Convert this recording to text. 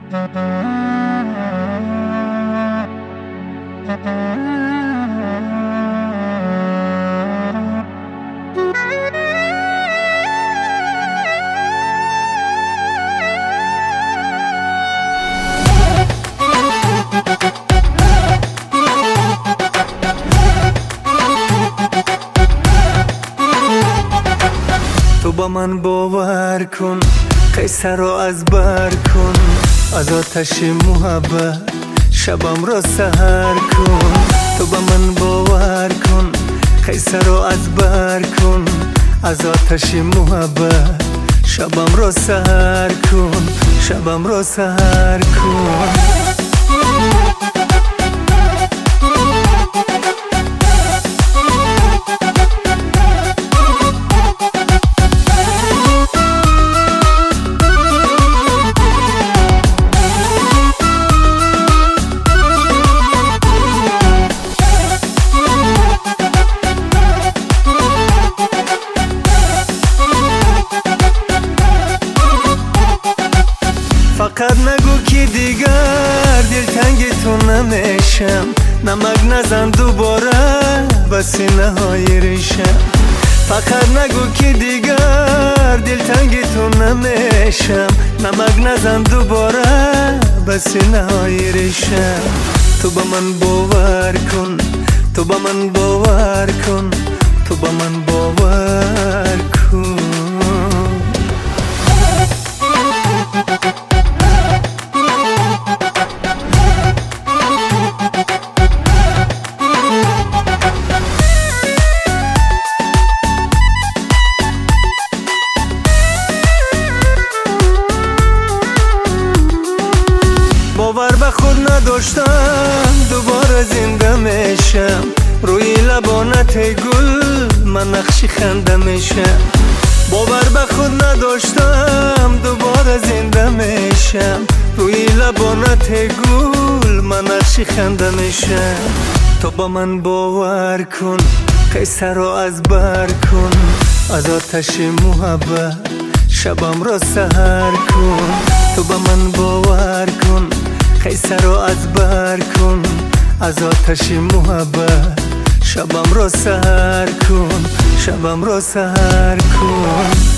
تو با من باور کن، قیصر رو از بر کن، از آتش محبت شبم را سحر کن. تو با من باور کن، قیصر رو از بر کن، از آتش محبت شبم را سحر کن، شبم را سحر کن. فقط نگو که دیگر دلتنگ تو نمیشم، نمک نزن دوباره به سینه های ریشم. فقط نگو که دیگر دلتنگ تو نمیشم، نمک نزن دوباره به سینه های ریشم. تو با من باور کن، تو با من باور کن، تو با من باور کن. باور به خود نداشتم دوباره زنده میشم، روی لبانت گل من نقشی خنده میشم. باور به خود نداشتم دوباره زنده میشم، روی لبانت گل من نقشی خنده میشم. تو با من باور کن، قیصر رو از بر کن، از آتش محبت شبم را سحر کن. تو با من باور کن، قیصر رو از بر کن، از آتش محبت شبم را سحر کن، شبم را سحر کن.